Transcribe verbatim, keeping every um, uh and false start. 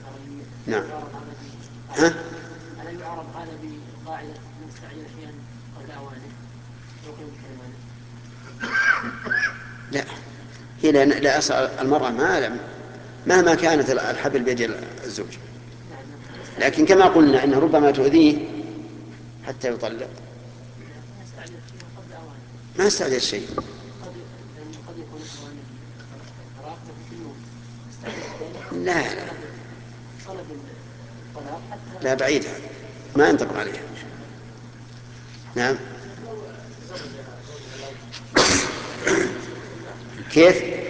نعم. ها؟ ألا يعرض هذا بقاعدة من استعجل شيئا قبل أوانه يقيم بحرمانه؟ لا، هي لا, لا أصل المرأة ما مهما كانت الحبل بيد الزوج، لكن كما قلنا إنه ربما تؤذيه حتى يطلق. ما استعجل شيء. قد يكون أوانه راقبة في النوم لا لا طلب الطلاق حتى لا، بعيد هذا ما ينطبق عليها. نعم. كيف؟